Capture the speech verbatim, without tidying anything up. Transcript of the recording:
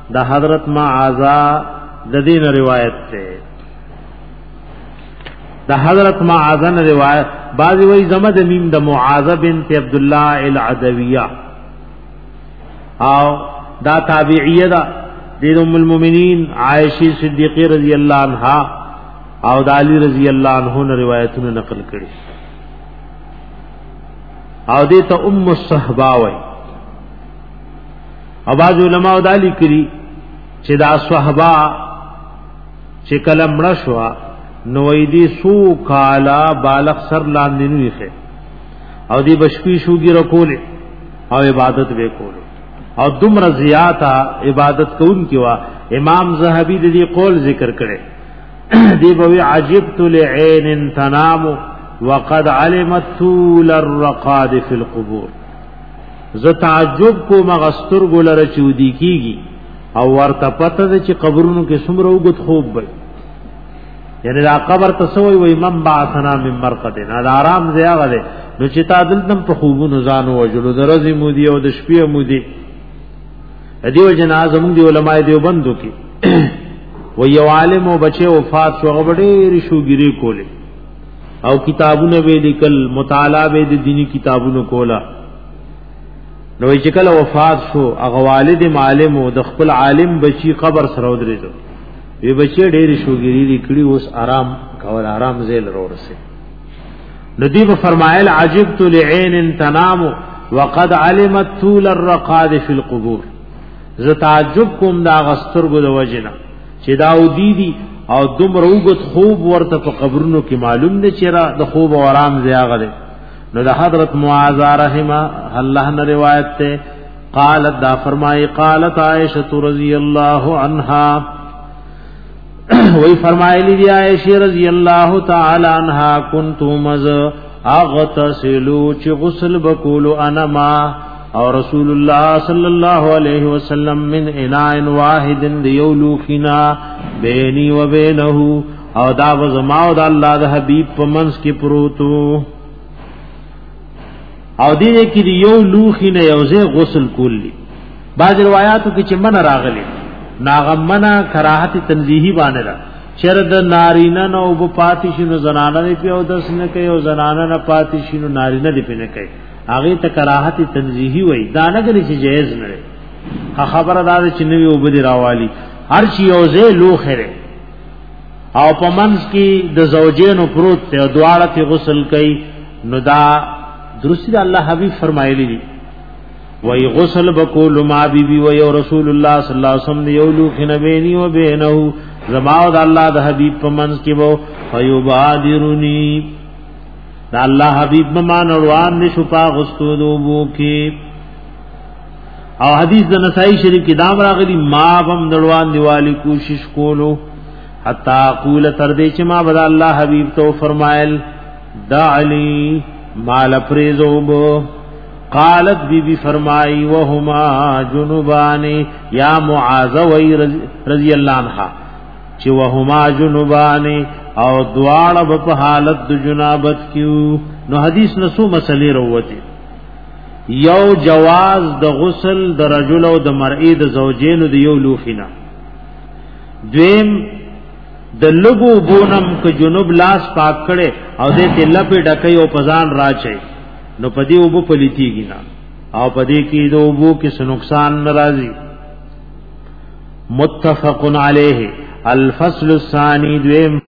دا حضرت معاذہ د دین روایت ته دا حضرت معاذہ نے روایت بعضی وی زمد میم د معاذہ بنت عبد الله العدویہ او دا تابعیہ دا د ام المؤمنین عائشہ صدیقہ رضی اللہ عنہا او د علی رضی اللہ عنہ نے روایتونه نقل کړي او دې ته ام الصحابہ وی او بعض علماء دا لیکلي چې دا صحابہ چې کلم رشوا نو ایدی سو کالا بالغ سر لاندې نیخه او دی بشپی شوګي رکول او عبادت وکول او دمر زیاته عبادت کون کیوا امام زاهبی دې قول ذکر کړي دی بوی عجبت لعين تنام وقد علمت طول الرقاد في القبور ز تعجب کو مغستر ګلره چودي کیږي او ورته پته ده چې قبرونو کې څومره وګت خوب وي یعنی دا قبر تسوي وي من بعثنا من مرقدنا دا آرام زیاغه ده نو چې تا دلتم په خوبونو ځانو وجلو درځي مودي او د شپې مودي دیو جنازه موږ دی علماء دیوبندو کې و یو عالم او بچي وفات شو غبډې شوګيري کوله او کتابونه به لیکل مطالعه به د دینی کتابونو کولا نو چې کله وفات شو هغه والد عالم او د خپل عالم بچي قبر سره ودرېدو وی بچی ډېر شوګری لیکړي اوس آرام کول آرام زیل ورسه ندی په فرمایل عجبت لعين تنام وقد علمت طول الرقاد في القبور ز تعجب کوم دا غسترګو د وجنا چې دا ودی دي او دومره وګت خوب ورته په قبرونو کې معلوم دي چې را د خوب او آرام زیاغه ده نو د حضرت معاذ رحمه الله نے روایت ته قالت دا فرمای قالت عائشہ رضی اللہ عنہا وہی فرمایلی دی عائشہ رضی اللہ تعالی عنہا کنت مز اغتسلو چ غسل بکولو انا ما اور رسول اللہ صلی اللہ علیہ وسلم من اناء واحد دیولوخنا بینی و بینه او دا وزما او دا اللہ دا حبیب پمنس کی پروتو او دې کې یو لوخي نه یوځه غسل کولی بعض روایتو کې چې من راغلي ناغمنا کراهت تنزیهی باندې را چرد نارینه نو وب پاتیشنو زنانه نه پیو دس نه کوي او زنانه نه پاتیشنو نارینه دی پنه کوي هغه ته کراهت تنزیهی وای دا نه غلی چې جایز نه خبره دا چې نوی وب دی راوالی هر چی یوځه لوخره او پمنس کې د زوجینو پروت ته دواړه ته غسل کوي نو دا درستی اللہ حبیب فرمائلی دی وی غسل بکول ما بی بی وی رسول اللہ صلی اللہ علیہ وسلم یولو خن بینی و بینہو زماؤ دا اللہ دا حبیب پا منز کی بو فیبادرونی دا اللہ حبیب ممان اروان نشو پا غسطو دو بو کی او حدیث دا نسائی شریف کی دام راغلی ما بم دروان دیوالی کوشش کولو حتی قول تردے چما بدا اللہ حبیب تو فرمائل دا علی مال پریزوب قالت بی بی فرمائی وہما جنوبان یا معاذ وی رضی اللہ عنہ چی وہما جنوبان او دوار بپ حالت دو جنابت کیو نو حدیث نسو مسئلے روتی یو جواز د غسل د رجل او د مرئی د زوجین د یو لوخینا دویم د لګو بونم ک جنوب لاس پاک کړي او دې تل په ډکې او پزان راچي نو پدی وبو پلیتیږي نا او پدی کې دو وبو کې نقصان ناراضي متفق علیه الفصل الثانی دویم